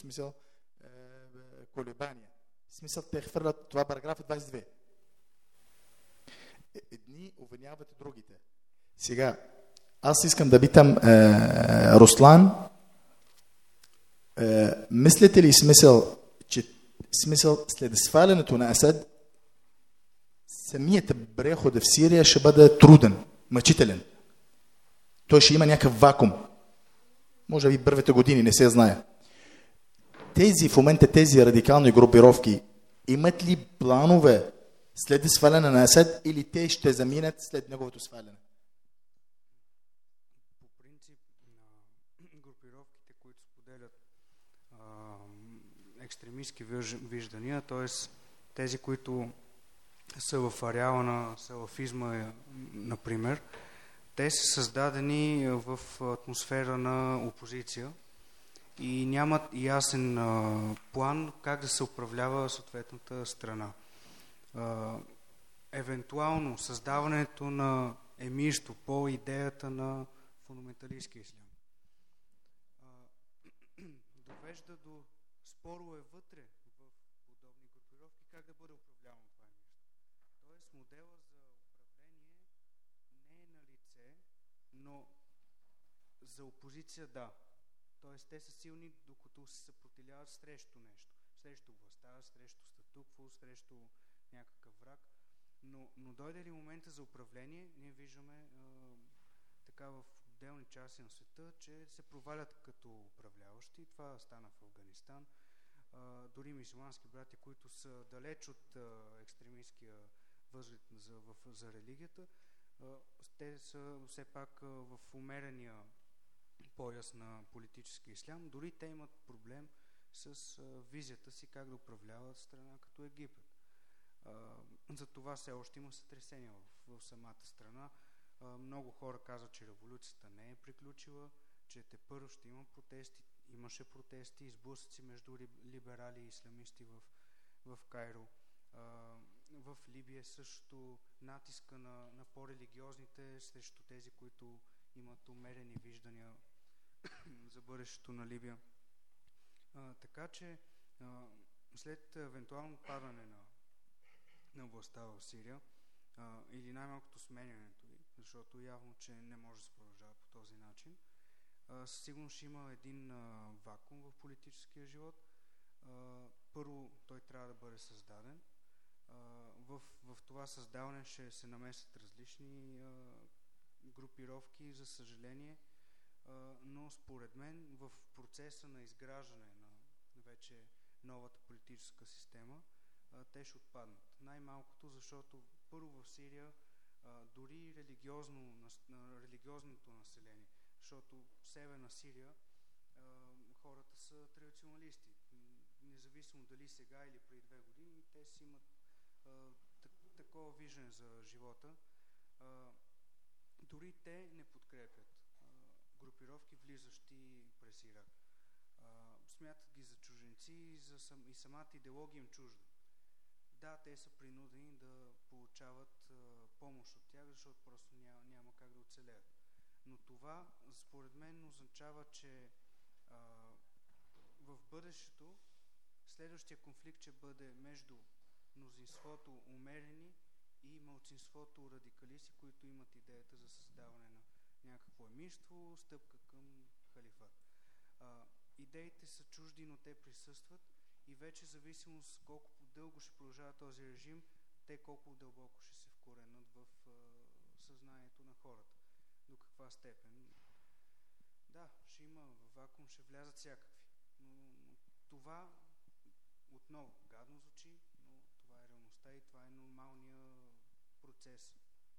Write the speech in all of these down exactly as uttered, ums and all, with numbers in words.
смисъл е, колебания. В смисъл те хвърлят, това параграф е двадесет и две. Едни обвиняват другите. Сега, аз искам да питам е, Руслан, е, мислите ли смисъл, че смисъл след свалянето на Асад, самият преход в Сирия ще бъде труден, мъчителен. Той ще има някакъв вакуум. Може би първите години, не се знае. Тези в момента, тези радикални групировки, имат ли планове след сваляне на Асад или те ще заминат след неговото сваляне? По принцип, на групировките, които споделят а, екстремистски виждания, т.е. тези, които са в ареала на салафизма, например, те са създадени в атмосфера на опозиция и нямат ясен а, план как да се управлява съответната страна. А, евентуално създаването на емирство по идеята на фундаменталистския ислям а, довежда до спорове вътре в подобни групировки как да бъде управлявано това емирство. Тоест модела за управление не е на лице, но за опозиция да. Тоест те са силни, докато се съпротивляват срещу нещо. Срещу властта, срещу статукво, срещу някакъв враг. Но, но дойде ли момента за управление, ние виждаме а, така в отделни части на света, че се провалят като управляващи. Това стана в Афганистан. А, дори мюсюлмански брати, които са далеч от а, екстремистския възглед за, в, за религията, а, те са все пак а, в умерения пояс на политически ислям. Дори те имат проблем с а, визията си как да управляват страна като Египет. А, за това все още има сътресения в, в самата страна. А, много хора казват, че революцията не е приключила, че тепърво ще има протести. Имаше протести, изблъсъци между либерали и исламисти в, в Кайро. А, в Либия също натиска на, на по-религиозните срещу тези, които имат умерени виждания за бъдещето на Либия. А, така че а, след евентуално падане на, на властта в Сирия а, или най-малкото сменянето ѝ, защото явно, че не може да се продължава по този начин, със сигурно ще има един а, вакуум в политическия живот. А, първо, той трябва да бъде създаден. А, в, в това създаване ще се намесят различни а, групировки, за съжаление, а, но според мен в процеса на изграждане на вече новата политическа система, а, те ще отпаднат. Най-малкото, защото първо в Сирия а, дори религиозно, на, религиозното население, защото в Северна Сирия а, хората са традиционалисти. Независимо дали сега или преди две години, те си имат а, так, такова виждане за живота. А, дори те не подкрепят а, групировки, влизащи през Ирак. А, смятат ги за чужденци и, за сам, и самата идеология им чужда. Да, те са принудени да получават а, помощ от тях, защото просто няма, няма как да оцелеят. Но това, според мен, означава, че а, в бъдещето следващия конфликт ще бъде между мнозинството умерени и малцинството радикалисти, които имат идеята за създаване на някакво емирство, стъпка към халифат. А, идеите са чужди, но те присъстват и вече зависимост колко дълго ще продължава този режим, те колко дълбоко ще се вкоренят в а, съзнанието на хората. До каква степен. Да, ще има вакуум, ще влязат всякакви. Но, но това отново гадно звучи, но това е реалността и това е нормалния процес.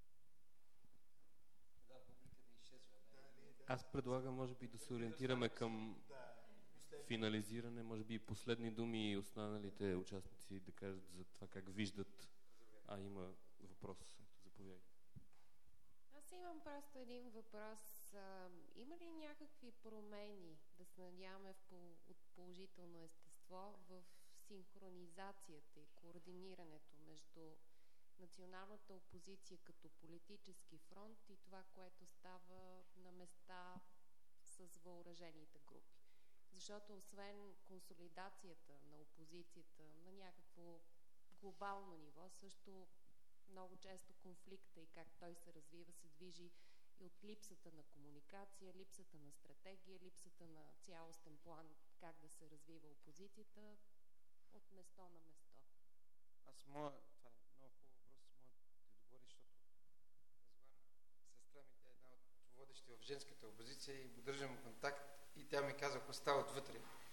Да, публиката изчезва. Да. Аз предлагам, може би, да се ориентираме към финализиране, може би последни думи и останалите участници да кажат за това как виждат. А, има въпрос. Заповядай. Аз имам просто един въпрос. А, има ли някакви промени, да се надяваме в, от положително естество, в синхронизацията и координирането между националната опозиция като политически фронт и това, което става на места с въоръжените групи? Защото освен консолидацията на опозицията на някакво глобално ниво, също много често конфликта и как той се развива се движи и от липсата на комуникация, липсата на стратегия, липсата на цялостен план как да се развива опозицията от место на место. Аз моя, това е много хубав въпрос, моят ти отговориш, защото разговарям с сестра ми, тя е една от водещи в женската опозиция и поддържам контакт и тя ми каза, ако става отвътре.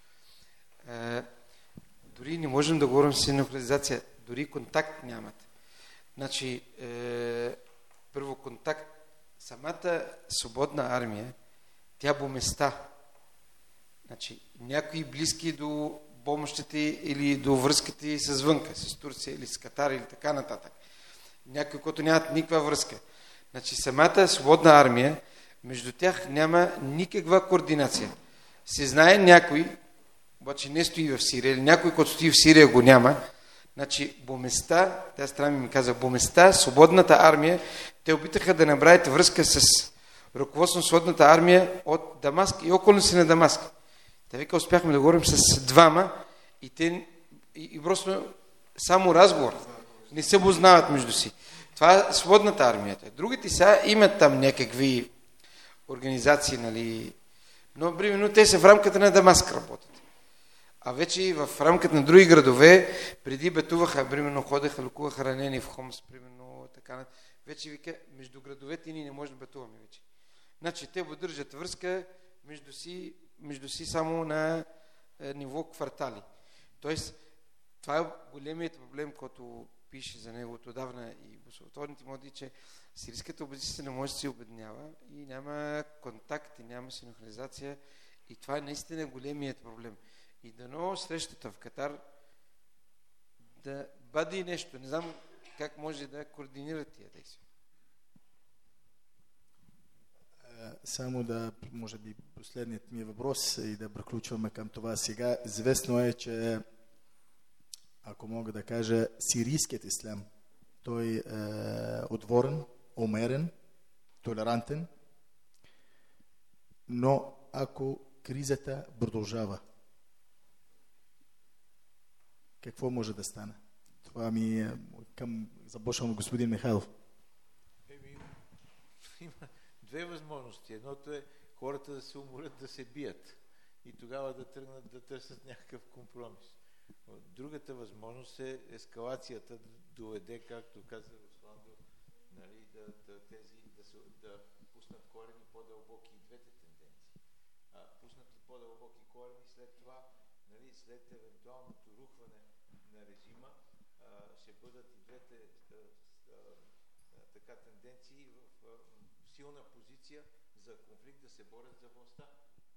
Е, дори не можем да говорим с синхронизация, дори контакт нямате. Значи, е, първо контакт, самата свободна армия, тя по места. Значи, някои близки до помощите или до връзките с вънка, с Турция или с Катар или така нататък. Някои, които нямат никаква връзка. Значи, самата свободна армия, между тях няма никаква координация. Се знае някой, обаче не стои в Сирия, или някой, който стои в Сирия, го няма. Значи, по места, тя страна ми каза, по места, свободната армия, те опитаха да направят връзка с ръководство на свободната армия от Дамаск и околници на Дамаск. Те вика, успяхме да говорим с двама и те и, и просто само разговор. Не се познават между си. Това е свободната армията. Другите сега имат там някакви организации, нали, но примерно те са в рамката на Дамаск работят. А вече и в рамката на други градове, преди бетуваха, примерно ходеха, лекуваха ранени в Хомс, примерно така. Вече вика, между градовете ние не можем да бетуваме вече. Значи те поддържат връзка между си, между си само на е, ниво квартали. Тоест, това е големият проблем, който пише за него отдавна и босовотворните моди, че сирийската опозиция не може да се обединява и няма контакт, и няма синхронизация и това е наистина големият проблем. И дано срещата в Катар да бъде нещо. Не знам как може да координират тия действия. Само да, може би, последният ми въпрос и да приключваме към това сега. Известно е, че, ако мога да кажа, сирийският ислям, той е отворен, умерен, толерантен, но ако кризата продължава, какво може да стане? Това ми е към започвам господин Михайлов. Еми, има две възможности. Едното е хората да се уморят да се бият и тогава да тръгнат да търсят някакъв компромис. Другата възможност е ескалацията да доведе, както каза Руслан, нали, да, да, тези, да, се, да пуснат корени по-дълбоки и двете тенденции. А, пуснат ли по-дълбоки корени, след това, нали, след евентуалното рухване на режима, а, ще бъдат и двете а, а, така тенденции в а, силна позиция за конфликт да се борят за властта.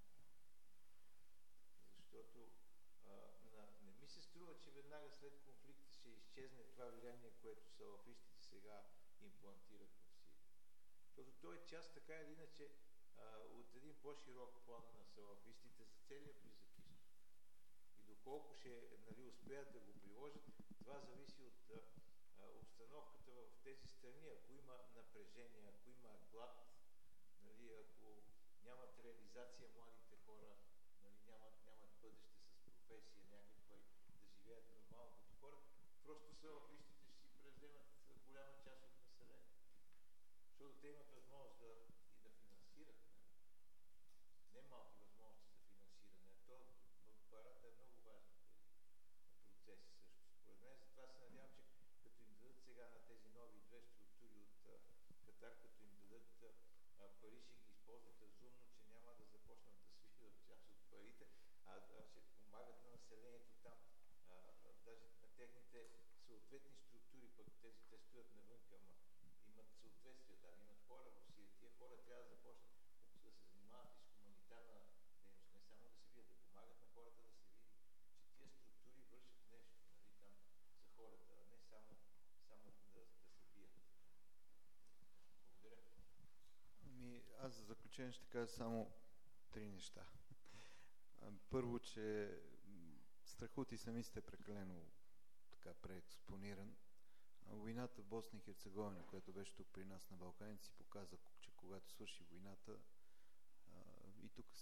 Защото а, на, не ми се струва, че веднага след конфликта ще изчезне това влияние, което салафистите сега имплантират в Сирия. Защото той е част, така или иначе, а, от един по-широк план на салафистите за целия Близък изток. И доколко ще, нали, успеят да го приложат, това зависи от а, обстановката в тези страни. Ако има напрежение, ако има глад, нали, ако нямат реализация младите хора, нали, нямат, нямат бъдеще с професия някаква да живеят нормално като хора, просто салафистите ще си преземат голяма част от населението. Защото те имат възможност да, и да финансират. Не малки възможности за финансиране. То в парата е много важен процес също. Според мен, затова се надявам, че като им дадат сега на тези нови две структури от Катар, като им дадат а, пари, ще ги използват разумно, че няма да започнат да свиват част от парите, а, а ще помагат на населението там. А, а, даже на техните съответни структури, пък тези те стоят навънка, ама имат съответствие там, имат хора в Сирия. Тия хора трябва да започнат да се занимават и с хуманитарна дейност, не само да се бият, да помагат на хората да се види, че тия структури вършат нещо, нали, там за хората, а не само, само да, да се бият. Благодаря. Ами, аз за заключение ще кажа само три неща. Първо, че страхът от исламистите е прекалено така преекспониран. Войната в Босна и Херцеговина, която беше тук при нас на Балканите, си показа, че когато свърши войната, и тук се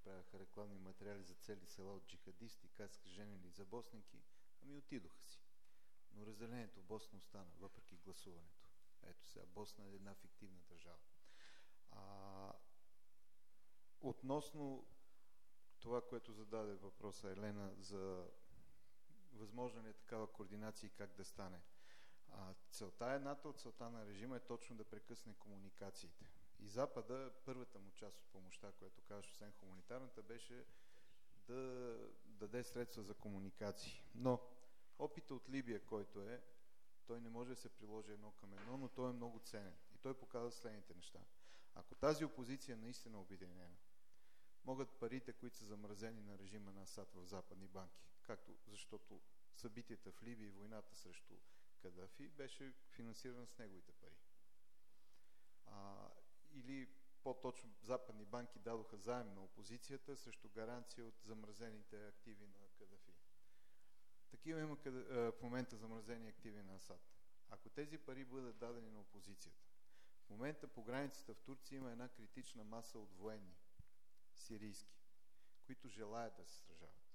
правяха рекламни материали за цели села от джихадисти, казаха женени за босники, ами отидоха си. Но разделението в Босна остана, въпреки гласуването. Ето сега, Босна е една фиктивна държава. А, относно това, което зададе въпроса Елена за възможно ли е такава координация и как да стане. А, целта е едната от целта на режима е точно да прекъсне комуникациите. И Запада, първата му част от помощта, която казваш, освен хуманитарната, беше да даде средства за комуникации. Но опита от Либия, който е, той не може да се приложи едно към едно, но той е много ценен. И той показва следните неща. Ако тази опозиция е наистина обединена, могат парите, които са замразени на режима на Асад в западни банки, както защото събитията в Либия и войната срещу Кадафи беше финансирана с неговите пари. А, или по-точно западни банки дадоха заем на опозицията срещу гаранция от замразените активи на Кадафи. Такива има в момента замразени активи на Асад. Ако тези пари бъдат дадени на опозицията, в момента по границата в Турция има една критична маса от военни, сирийски, които желаят да се сражават.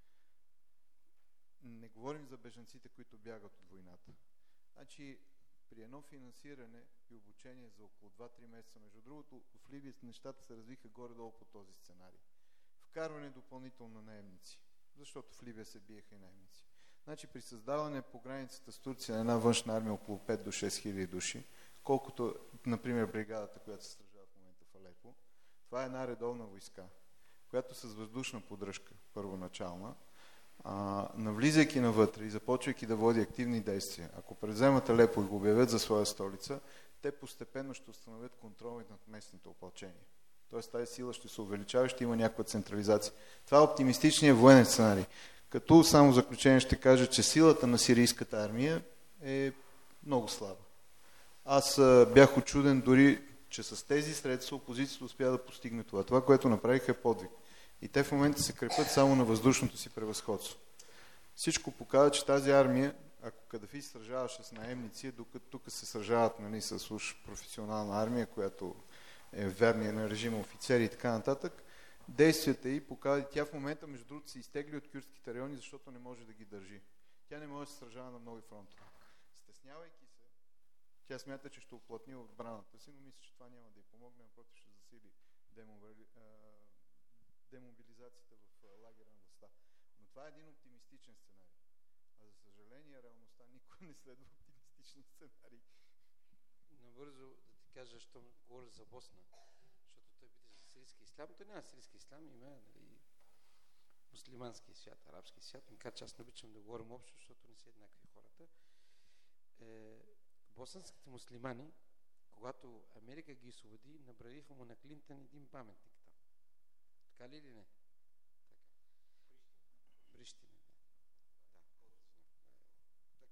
Не говорим за бежанците, които бягат от войната. Значи, при едно финансиране и обучение за около два-три месеца, между другото, в Либия нещата се развиха горе-долу по този сценарий. Вкарване допълнително на наемници, защото в Либия се биеха и наемници. Значи, при създаване по границата с Турция на една външна армия около пет до шест хиляди души, колкото, например, бригадата, която се сражава в момента в Алепо, това е една редовна войска, която с въздушна поддръжка, първоначална, а, навлизайки навътре и започвайки да води активни действия, ако превземат Алепо и го обявят за своя столица, те постепенно ще установят контрол над местните опълчения. Тоест тази сила ще се увеличава, ще има някаква централизация. Това е оптимистичният военен сценарий. Като само заключение ще кажа, че силата на сирийската армия е много слаба. Аз а, бях учуден дори, че с тези средства опозицията успя да постигне това. Това, което направиха е подвиг. И те в момента се крепят само на въздушното си превъзходство. Всичко показва, че тази армия, ако Кадафи се сражаваше с наемници, докато тук се сражават, нали, с уж професионална армия, която е верния на режима офицери и така нататък, действията й показва, тя в момента, между другото, се изтегли от кюрдските райони, защото не може да ги държи. Тя не може да се сражава на много фронтове. Стеснявайки се, тя смята, че ще уплътни отбраната си, но мисля, че това няма да й помогне, напротив ще засили демобилизацията в лагера на властта. Но това е един оптимистичен сценарий. А за съжаление, реалността никога не следва оптимистичен сценарий. Набързо да ти кажа, що говоря за Босна, защото той пита за сирийски ислям. То няма сирийски ислям, има, нали, муслимански свят, арабски свят. Макар че аз не обичам да говорим общо, защото не са еднакви хората. Е, босненските муслимани, когато Америка ги освободи, набравиха му на Клинтън един паметник там. Така ли или не? Така. Прищина. Да.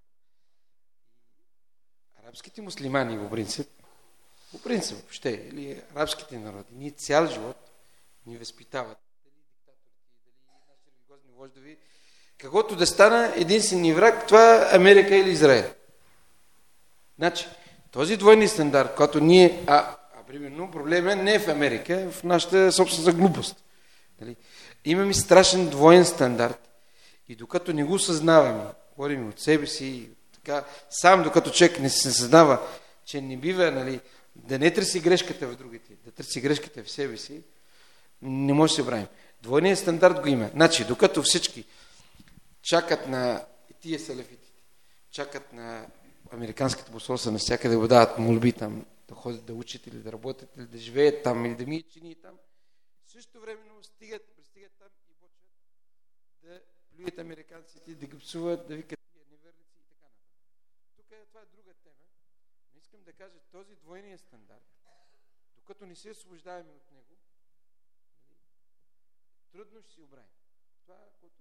И арабските муслимани, по принцип, по принцип, въобще, или арабските народи, ние цял живот ни възпитават. Дали диктаторите, дали нашите религиозни вождови, каквото да стана, единствен ни враг, това е Америка или Израел. Значи, този двойни стандарт, който ние, а, а примерно, проблемът не е в Америка, е в нашата собствена глупост. Нали? Имаме страшен двоен стандарт и докато не го съзнаваме, говорим от себе си, така, сам докато човек не се съзнава, че не бива, нали, да не търси грешката в другите, да търси грешката в себе си, не може да се правим. Двойният стандарт го има. Значи, докато всички чакат на тия салафитите, чакат на американските посолства навсякъде да дават молби там, да ходят да учат или да работят, или да живеят там, или да мият чини там. Също времено стигат, пристигат там и почват да плюят американците, да ги псуват, да викат тия неверници и така нататък. Тук е, това е друга тема. Но искам да кажа, този двойния стандарт, докато не се освобождаваме от него, трудно ще си обравим. Това, което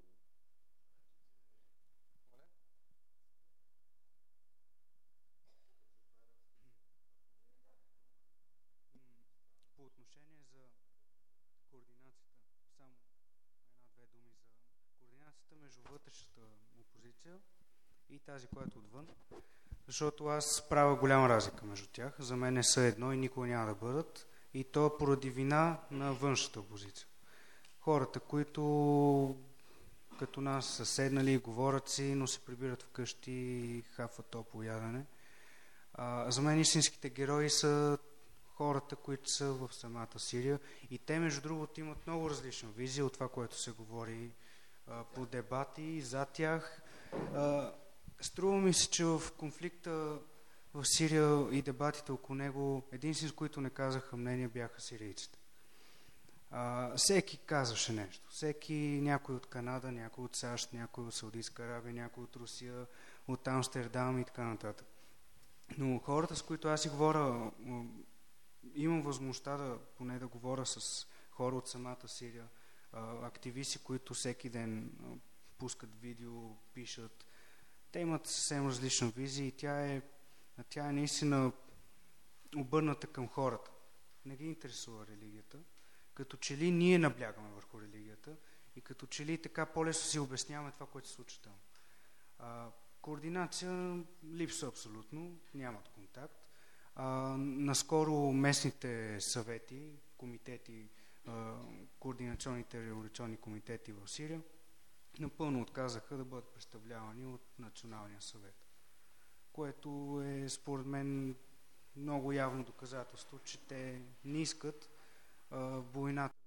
по отношение за координацията, само една-две думи за координацията между вътрешната опозиция и тази, която отвън, защото аз правя голяма разлика между тях. За мен не са едно и никога няма да бъдат. И то поради вина на външната опозиция. хората, които като нас са седнали и говорят си, но се прибират вкъщи и хапват топло ядене. А, за мен истинските герои са хората, които са в самата Сирия, и те, между другото, имат много различна визия от това, което се говори а, по дебати за тях. А, струва ми се, че в конфликта в Сирия и дебатите около него, единствено с които не казаха мнение, бяха сирийците. А, всеки казваше нещо. Всеки, някой от Канада, някой от САЩ, някой от Саудитска Арабия, някой от Русия, от Амстердам и така нататък. Но хората, с които аз си говоря, имам възможността да, поне да говоря с хора от самата Сирия, активисти, които всеки ден пускат видео, пишат. Те имат съвсем различна визия и тя е, тя е наистина обърната към хората. Не ги интересува религията. Като че ли ние наблягаме върху религията и като че ли така по-лесно си обясняваме това, което се случва там. А, координация липсва абсолютно, нямат контакт. А, наскоро местните съвети, комитети, а, координационните революционни комитети в Сирия напълно отказаха да бъдат представлявани от Националния съвет, което е според мен много явно доказателство, че те не искат а, войната